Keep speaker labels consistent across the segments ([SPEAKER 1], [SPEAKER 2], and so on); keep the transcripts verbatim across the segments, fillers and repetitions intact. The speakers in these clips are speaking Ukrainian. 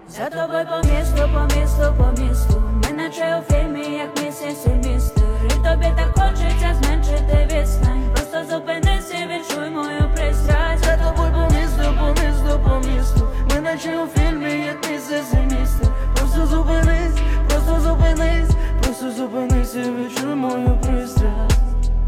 [SPEAKER 1] За тобою по місту, по місту, по місту, ми наче у фільмі, як місіс і містер. І тобі так хочеться зменшити відстань. Просто зупинись і відчуй мою пристрасть.
[SPEAKER 2] За тобою по місту, по місту, по місту, ми наче у фільмі, як місіс і містер. Просто зупинись, просто зупинись, просто зупинись і відчуй мою пристрасть.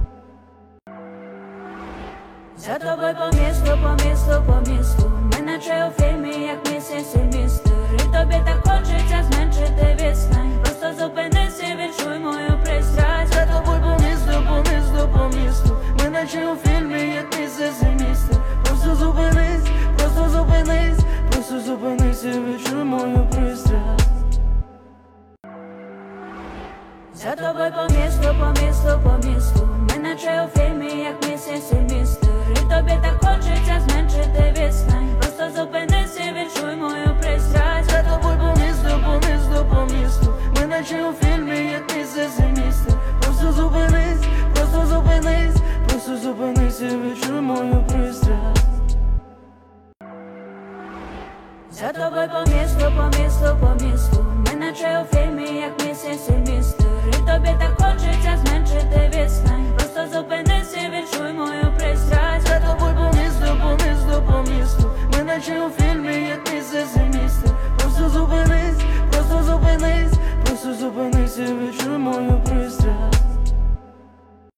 [SPEAKER 1] За тобою по місту, по місту, по місту, ми наче у фільмі, як місіс і містер. І тобі так хочеться зменшити відстань. Просто зупинись і відчуй мою пристрасть.
[SPEAKER 2] За тобою по місту, по місту, по місту, ми наче у фільмі, як місіс і містер. Просто зупинись, просто зупинись, просто зупинись і відчуй мою пристрасть.
[SPEAKER 1] За тобою по місту, по місту, по місту, ми наче у фільмі, як місіс і містер. І тобі так хочеться зменшити відстань. Просто зупинись і відчуй мою пристрасть.
[SPEAKER 2] За тобою по місту, по місту, по місту, ми наче у фільмі, як місіс і містер. Просто зупинись, просто зупинись, просто зупинись і відчуй мою пристрасть.
[SPEAKER 1] За тобою по